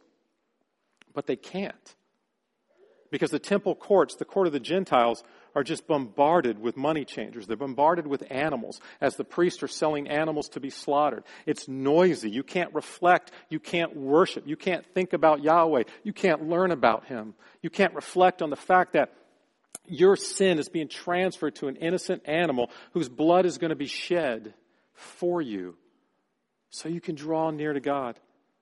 [SPEAKER 1] But they can't. Because the temple courts, the court of the Gentiles, are just bombarded with money changers. They're bombarded with animals as the priests are selling animals to be slaughtered. It's noisy. You can't reflect. You can't worship. You can't think about Yahweh. You can't learn about him. You can't reflect on the fact that your sin is being transferred to an innocent animal whose blood is going to be shed for you so you can draw near to God.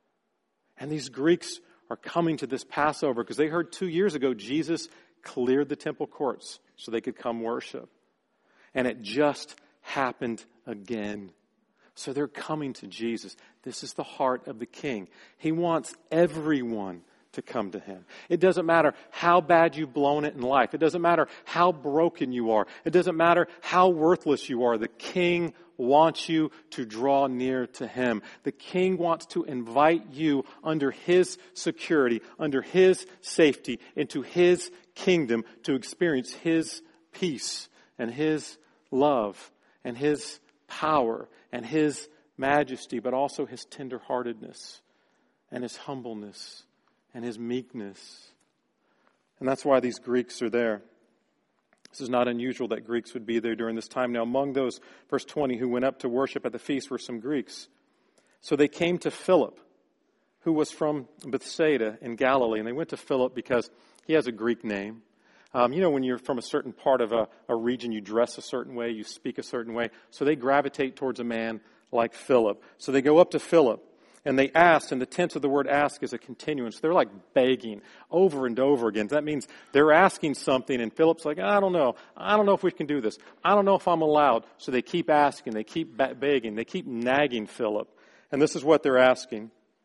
[SPEAKER 1] And these Greeks are coming to this Passover because they heard 2 years ago Jesus cleared the temple courts so they could come worship. And it just happened again. So they're coming to Jesus. This is the heart of the King. He wants everyone to come to him. It doesn't matter how bad you've blown it in life. It doesn't matter how broken you are. It doesn't matter how worthless you are. The King wants you to draw near to him. The King wants to invite you under his security, under his safety, into his kingdom to experience his peace and his love and his power and his majesty, but also his tenderheartedness and his humbleness and his meekness. And that's why these Greeks are there. This is not unusual that Greeks would be there during this time. Now, among those, verse 20, who went up to worship at the feast were some Greeks. So they came to Philip, who was from Bethsaida in Galilee. And they went to Philip because he has a Greek name. When you're from a certain part of a region, you dress a certain way, you speak a certain way. So they gravitate towards a man like Philip. So they go up to Philip. And they asked, and the tense of the word ask is a continuance. They're like begging over and over again. That means they're asking something, and Philip's like, I don't know. I don't know if we can do this. I don't know if I'm allowed. So they keep asking. They keep begging. They keep nagging Philip. And this is what they're asking.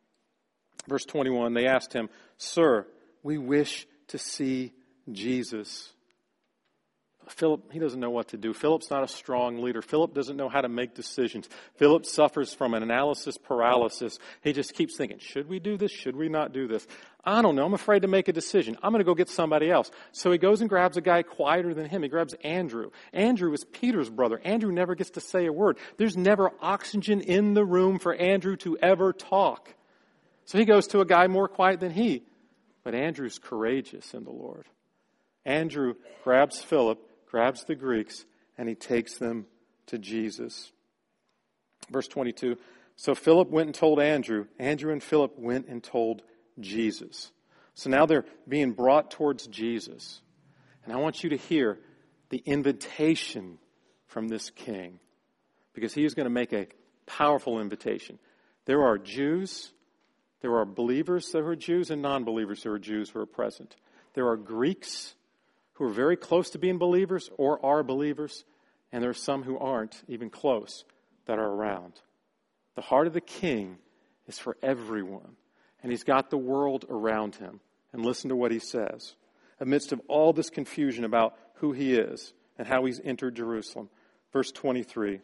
[SPEAKER 1] Verse 21, they asked him, "Sir, we wish to see Jesus." Philip, he doesn't know what to do. Philip's not a strong leader. Philip doesn't know how to make decisions. Philip suffers from an analysis paralysis. He just keeps thinking, should we do this? Should we not do this? I don't know. I'm afraid to make a decision. I'm going to go get somebody else. So he goes and grabs a guy quieter than him. He grabs Andrew. Andrew is Peter's brother. Andrew never gets to say a word. There's never oxygen in the room for Andrew to ever talk. So he goes to a guy more quiet than he. But Andrew's courageous in the Lord. Andrew grabs Philip, grabs the Greeks, and he takes them to Jesus. Verse 22, so Philip went and told Andrew. Andrew and Philip went and told Jesus. So now they're being brought towards Jesus. And I want you to hear the invitation from this king, because he is going to make a powerful invitation. There are Jews, there are believers that are Jews and non-believers who are Jews who are present. There are Greeks who are very close to being believers or are believers, and there are some who aren't even close that are around. The heart of the king is for everyone, and he's got the world around him. And listen to what he says. Amidst of all this confusion about who he is and how he's entered Jerusalem. Verse 23.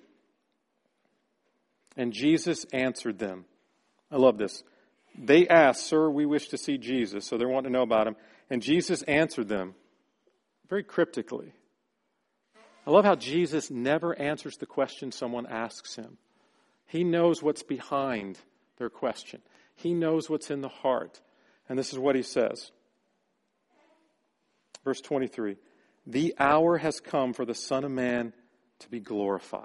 [SPEAKER 1] And Jesus answered them. I love this. They asked, Sir, we wish to see Jesus. So they want to know about him. And Jesus answered them very cryptically. I love how Jesus never answers the question someone asks him. He knows what's behind their question. He knows what's in the heart. And this is what he says. Verse 23. The hour has come for the Son of Man to be glorified.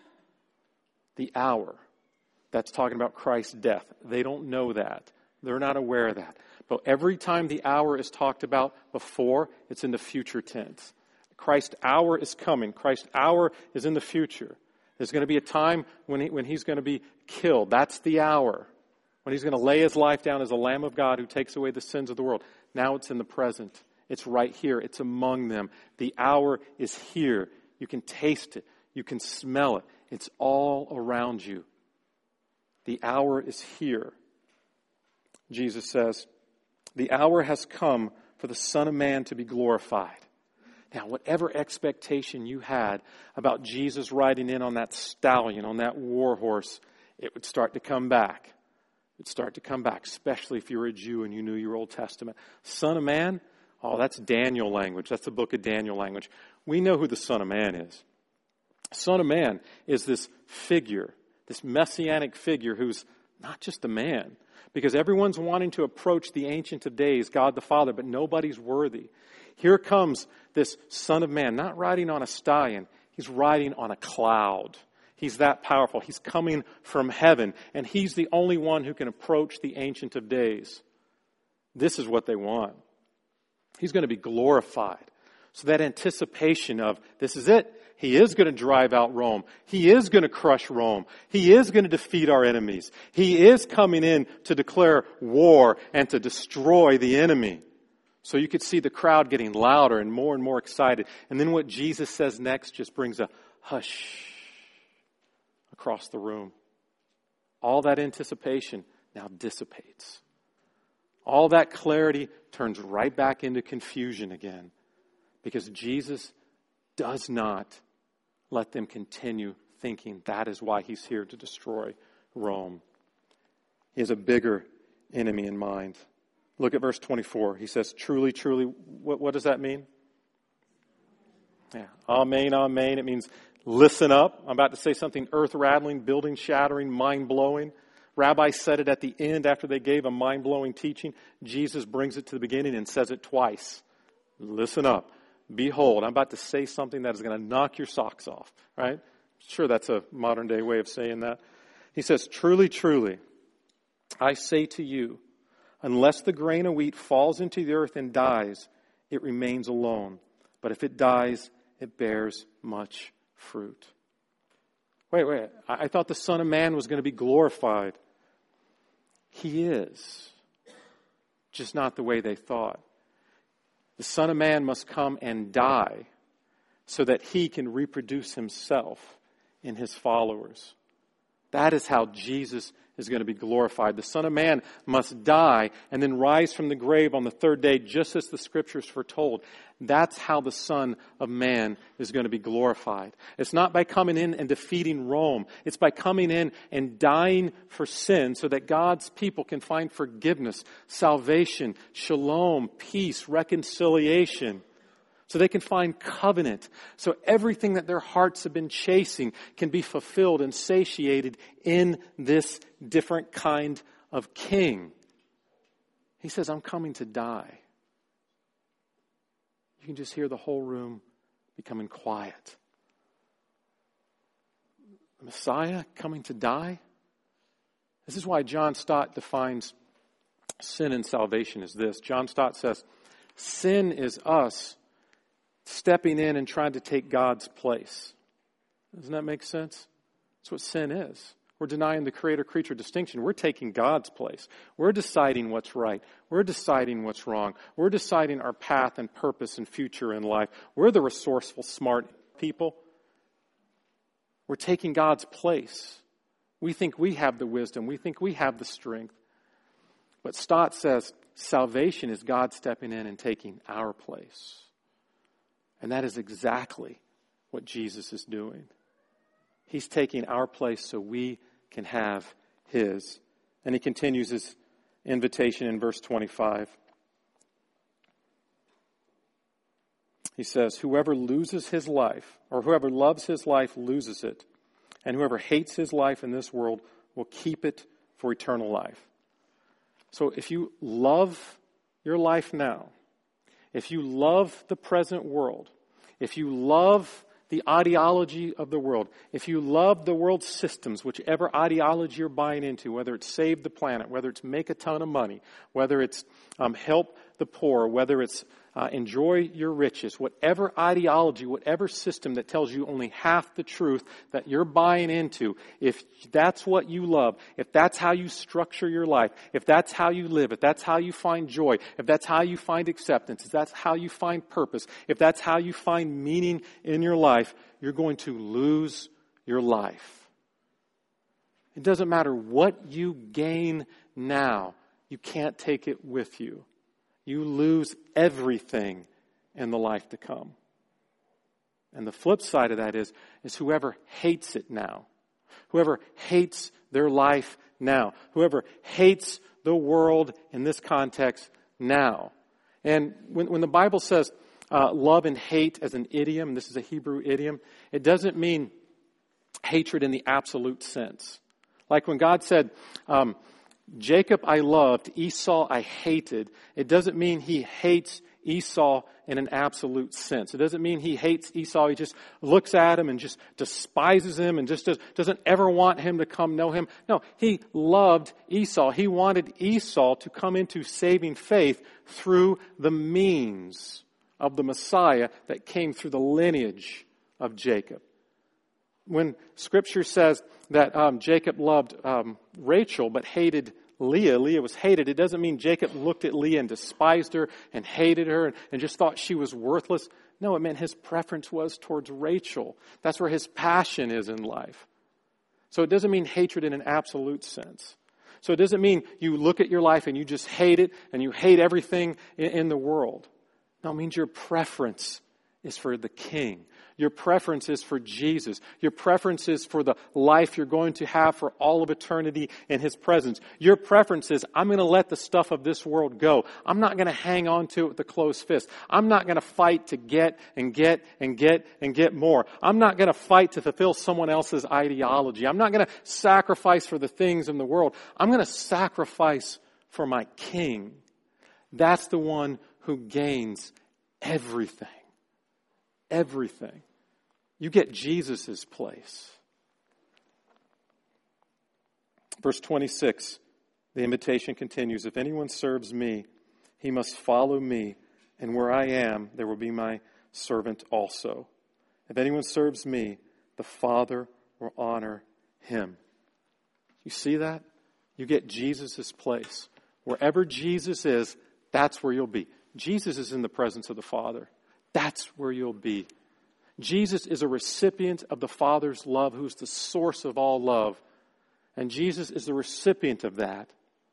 [SPEAKER 1] The hour. That's talking about Christ's death. They don't know that. They're not aware of that. But every time the hour is talked about before, it's in the future tense. Christ's hour is coming. Christ's hour is in the future. There's going to be a time when he's going to be killed. That's the hour. When he's going to lay his life down as a Lamb of God who takes away the sins of the world. Now it's in the present. It's right here. It's among them. The hour is here. You can taste it. You can smell it. It's all around you. The hour is here. Jesus says, the hour has come for the Son of Man to be glorified. Now, whatever expectation you had about Jesus riding in on that stallion, on that war horse, it would start to come back. It would start to come back, especially if you were a Jew and you knew your Old Testament. Son of Man, oh, that's Daniel language. That's the book of Daniel language. We know who the Son of Man is. Son of Man is this figure, this messianic figure who's not just a man. Because everyone's wanting to approach the Ancient of Days, God the Father, but nobody's worthy. Here comes this Son of Man, not riding on a stallion. He's riding on a cloud. He's that powerful. He's coming from heaven, and he's the only one who can approach the Ancient of Days. This is what they want. He's going to be glorified. So that anticipation of, this is it. He is going to drive out Rome. He is going to crush Rome. He is going to defeat our enemies. He is coming in to declare war and to destroy the enemy. So you could see the crowd getting louder and more excited. And then what Jesus says next just brings a hush across the room. All that anticipation now dissipates. All that clarity turns right back into confusion again. Because Jesus does not let them continue thinking that is why he's here to destroy Rome. He has a bigger enemy in mind. Look at verse 24. He says, truly, truly, what does that mean? Yeah, amen, amen. It means listen up. I'm about to say something earth-rattling, building-shattering, mind-blowing. Rabbi said it at the end after they gave a mind-blowing teaching. Jesus brings it to the beginning and says it twice. Listen up. Behold, I'm about to say something that is going to knock your socks off, right? Sure, that's a modern day way of saying that. He says, truly, truly, I say to you, unless the grain of wheat falls into the earth and dies, it remains alone. But if it dies, it bears much fruit. Wait. I thought the Son of Man was going to be glorified. He is. Just not the way they thought. The Son of Man must come and die so that he can reproduce himself in his followers. That is how Jesus is going to be glorified. The Son of Man must die and then rise from the grave on the third day, just as the Scriptures foretold. That's how the Son of Man is going to be glorified. It's not by coming in and defeating Rome. It's by coming in and dying for sin so that God's people can find forgiveness, salvation, shalom, peace, reconciliation. So they can find covenant. So everything that their hearts have been chasing can be fulfilled and satiated in this different kind of king. He says, I'm coming to die. You can just hear the whole room becoming quiet. The Messiah coming to die? This is why John Stott defines sin and salvation as this. John Stott says, sin is us stepping in and trying to take God's place. Doesn't that make sense? That's what sin is. We're denying the creator-creature distinction. We're taking God's place. We're deciding what's right. We're deciding what's wrong. We're deciding our path and purpose and future in life. We're the resourceful, smart people. We're taking God's place. We think we have the wisdom. We think we have the strength. But Stott says salvation is God stepping in and taking our place. And that is exactly what Jesus is doing. He's taking our place so we can have His. And He continues His invitation in verse 25. He says, whoever loses his life, or whoever loves his life loses it. And whoever hates his life in this world will keep it for eternal life. So if you love your life now, if you love the present world, if you love the ideology of the world, if you love the world's systems, whichever ideology you're buying into, whether it's save the planet, whether it's make a ton of money, whether it's help the poor, whether it's enjoy your riches, whatever ideology, whatever system that tells you only half the truth that you're buying into, if that's what you love, if that's how you structure your life, if that's how you live, if that's how you find joy, if that's how you find acceptance, if that's how you find purpose, if that's how you find meaning in your life, you're going to lose your life. It doesn't matter what you gain now, you can't take it with you. You lose everything in the life to come. And the flip side of that is whoever hates it now, whoever hates their life now, whoever hates the world in this context now. And when the Bible says love and hate as an idiom, this is a Hebrew idiom, it doesn't mean hatred in the absolute sense. Like when God said, Jacob I loved, Esau I hated. It doesn't mean he hates Esau in an absolute sense. It doesn't mean he hates Esau. He just looks at him and just despises him and just doesn't ever want him to come know him. No, he loved Esau. He wanted Esau to come into saving faith through the means of the Messiah that came through the lineage of Jacob. When Scripture says that Jacob loved Rachel but hated Leah, Leah was hated, it doesn't mean Jacob looked at Leah and despised her and hated her and just thought she was worthless. No, it meant his preference was towards Rachel. That's where his passion is in life. So it doesn't mean hatred in an absolute sense. So it doesn't mean you look at your life and you just hate it and you hate everything in the world. No, it means your preference is for the King. Your preference is for Jesus. Your preference is for the life you're going to have for all of eternity in His presence. Your preference is, I'm going to let the stuff of this world go. I'm not going to hang on to it with a closed fist. I'm not going to fight to get and get and get and get more. I'm not going to fight to fulfill someone else's ideology. I'm not going to sacrifice for the things in the world. I'm going to sacrifice for my King. That's the one who gains everything. Everything. You get Jesus' place. Verse 26, the invitation continues. If anyone serves me, he must follow me, and where I am, there will be my servant also. If anyone serves me, the Father will honor him. You see that? You get Jesus' place. Wherever Jesus is, that's where you'll be. Jesus is in the presence of the Father. That's where you'll be. Jesus is a recipient of the Father's love, who's the source of all love. and Jesus is the recipient of that,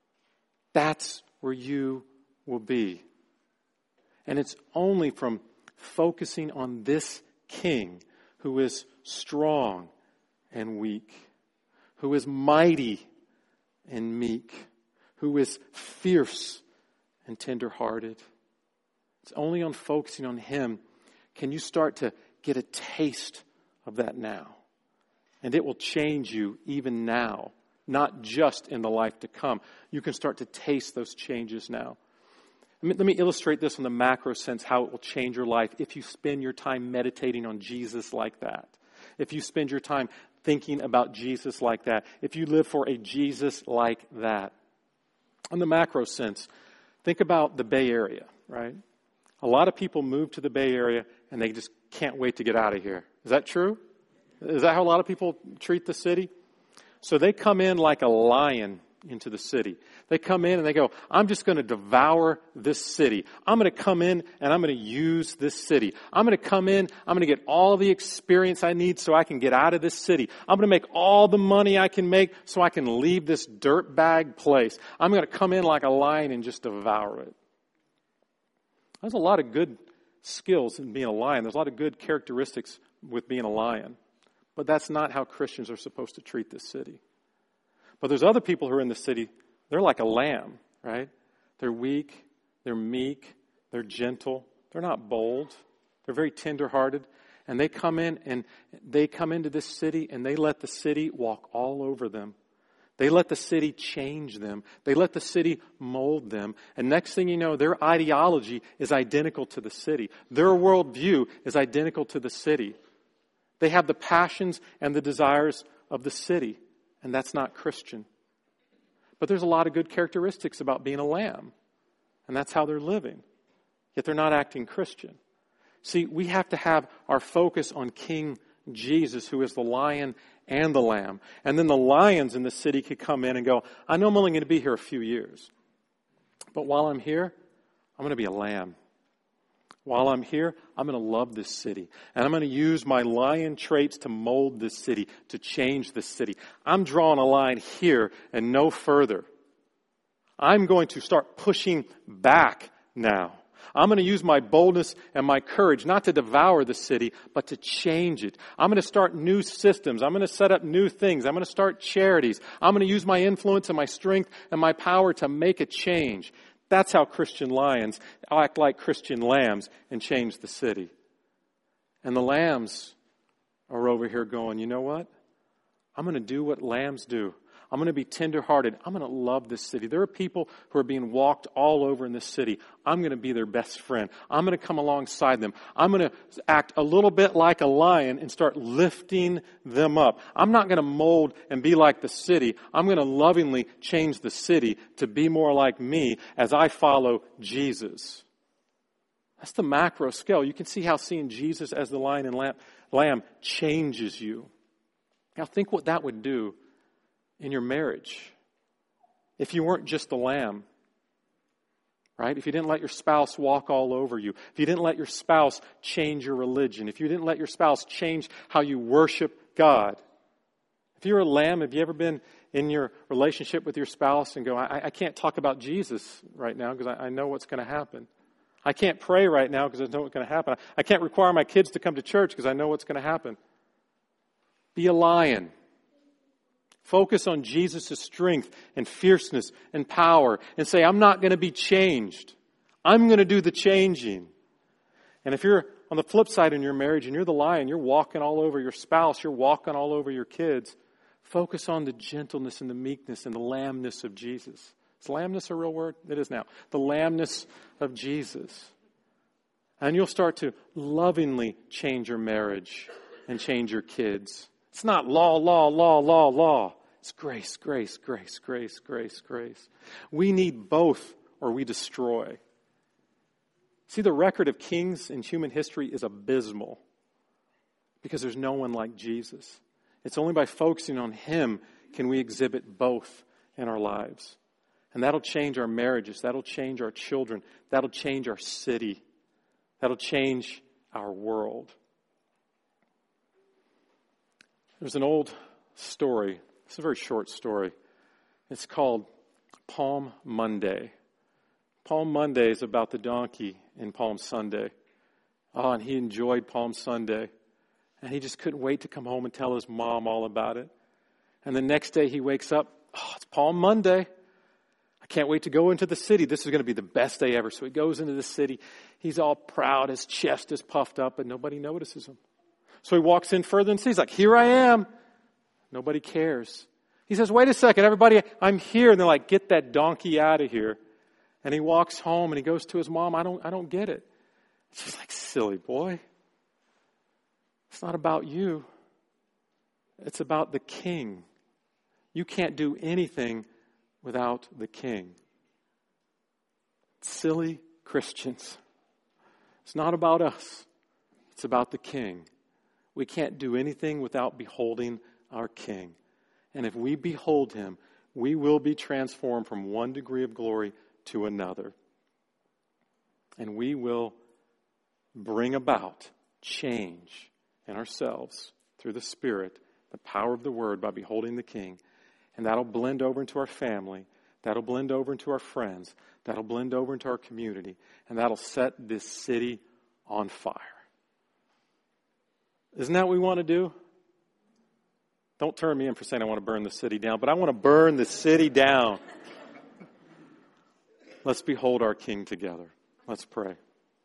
[SPEAKER 1] that's where you will be. And it's only from focusing on this King who is strong and weak, who is mighty and meek, who is fierce and tender-hearted. It's only on focusing on Him can you start to get a taste of that now. And it will change you even now, not just in the life to come. You can start to taste those changes now. Let me illustrate this in the macro sense, how it will change your life if you spend your time meditating on Jesus like that. If you spend your time thinking about Jesus like that. If you live for a Jesus like that. In the macro sense, think about the Bay Area, right? A lot of people move to the Bay Area and they just can't wait to get out of here. Is that true? Is that how a lot of people treat the city? So they come in like a lion into the city. They come in and they go, I'm just going to devour this city. I'm going to come in and I'm going to use this city. I'm going to come in, I'm going to get all the experience I need so I can get out of this city. I'm going to make all the money I can make so I can leave this dirtbag place. I'm going to come in like a lion and just devour it. There's a lot of good skills in being a lion. There's a lot of good characteristics with being a lion. But that's not how Christians are supposed to treat this city. But there's other people who are in the city, they're like a lamb, right? They're weak, they're meek, they're gentle, they're not bold, they're very tender-hearted. And they come into this city and they let the city walk all over them. They let the city change them. They let the city mold them. And next thing you know, their ideology is identical to the city. Their worldview is identical to the city. They have the passions and the desires of the city. And that's not Christian. But there's a lot of good characteristics about being a lamb. And that's how they're living. Yet they're not acting Christian. See, we have to have our focus on King Jesus, who is the lion and the lamb. And then the lions in the city could come in and go, I know I'm only going to be here a few years. But while I'm here, I'm going to be a lamb. While I'm here, I'm going to love this city. And I'm going to use my lion traits to mold this city, to change this city. I'm drawing a line here and no further. I'm going to start pushing back now. I'm going to use my boldness and my courage not to devour the city, but to change it. I'm going to start new systems. I'm going to set up new things. I'm going to start charities. I'm going to use my influence and my strength and my power to make a change. That's how Christian lions act like Christian lambs and change the city. And the lambs are over here going, you know what? I'm going to do what lambs do. I'm going to be tender-hearted. I'm going to love this city. There are people who are being walked all over in this city. I'm going to be their best friend. I'm going to come alongside them. I'm going to act a little bit like a lion and start lifting them up. I'm not going to mold and be like the city. I'm going to lovingly change the city to be more like me as I follow Jesus. That's the macro scale. You can see how seeing Jesus as the lion and lamb changes you. Now think what that would do in your marriage. If you weren't just the lamb, right? If you didn't let your spouse walk all over you, if you didn't let your spouse change your religion, if you didn't let your spouse change how you worship God. If you're a lamb, have you ever been in your relationship with your spouse and go, I can't talk about Jesus right now because I know what's going to happen. I can't pray right now because I know what's going to happen. I can't require my kids to come to church because I know what's going to happen. Be a lion. Focus on Jesus' strength and fierceness and power and say, I'm not going to be changed. I'm going to do the changing. And if you're on the flip side in your marriage and you're the lion, you're walking all over your spouse, you're walking all over your kids, focus on the gentleness and the meekness and the lambness of Jesus. Is lambness a real word? It is now. The lambness of Jesus. And you'll start to lovingly change your marriage and change your kids. It's not law. It's grace, grace, grace, grace, grace, grace. We need both or we destroy. See, the record of kings in human history is abysmal because there's no one like Jesus. It's only by focusing on Him can we exhibit both in our lives. And that'll change our marriages. That'll change our children. That'll change our city. That'll change our world. There's an old story It's a very short story. It's called Palm Monday. Palm Monday is about the donkey in Palm Sunday. Oh, and he enjoyed Palm Sunday. And he just couldn't wait to come home and tell his mom all about it. And the next day he wakes up, oh, it's Palm Monday. I can't wait to go into the city. This is going to be the best day ever. So he goes into the city. He's all proud. His chest is puffed up, but nobody notices him. So he walks in further and sees, like, here I am. Nobody cares. He says, wait a second, everybody, I'm here. And they're like, get that donkey out of here. And he walks home and he goes to his mom, I don't get it. She's like, silly boy. It's not about you. It's about the king. You can't do anything without the king. Silly Christians. It's not about us. It's about the king. We can't do anything without beholding our king. And if we behold him, we will be transformed from one degree of glory to another. And we will bring about change in ourselves through the Spirit, the power of the Word, by beholding the King. And that'll blend over into our family. That'll blend over into our friends. That'll blend over into our community. And that'll set this city on fire. Isn't that what we want to do? Don't turn me in for saying I want to burn the city down, but I want to burn the city down. Let's behold our King together. Let's pray.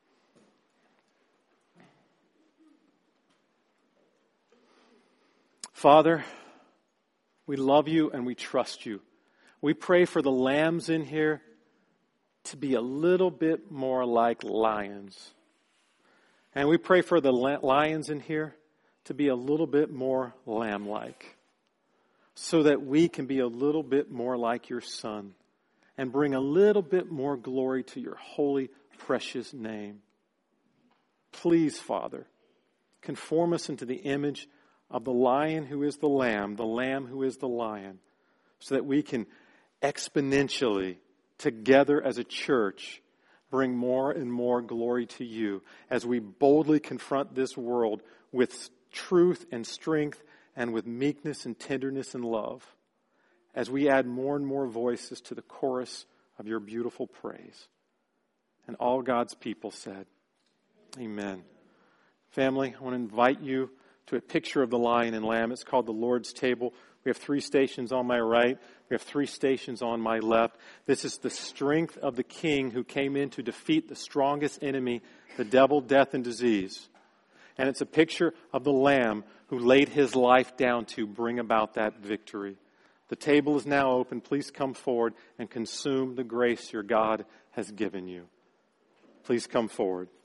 [SPEAKER 1] Father, we love you and we trust you. We pray for the lambs in here to be a little bit more like lions. And we pray for the lions in here to be a little bit more lamb-like, so that we can be a little bit more like your Son and bring a little bit more glory to your holy, precious name. Please, Father, conform us into the image of the lion who is the lamb who is the lion, so that we can exponentially, together as a church, bring more and more glory to you as we boldly confront this world with truth and strength and with meekness and tenderness and love, as we add more and more voices to the chorus of your beautiful praise. And all God's people said, amen. Family, I want to invite you to a picture of the lion and lamb. It's called the Lord's table. We have 3 stations on my right. We have 3 stations on my left. This is the strength of the King who came in to defeat the strongest enemy, the devil, death, and disease. And it's a picture of the Lamb who laid his life down to bring about that victory. The table is now open. Please come forward and consume the grace your God has given you. Please come forward.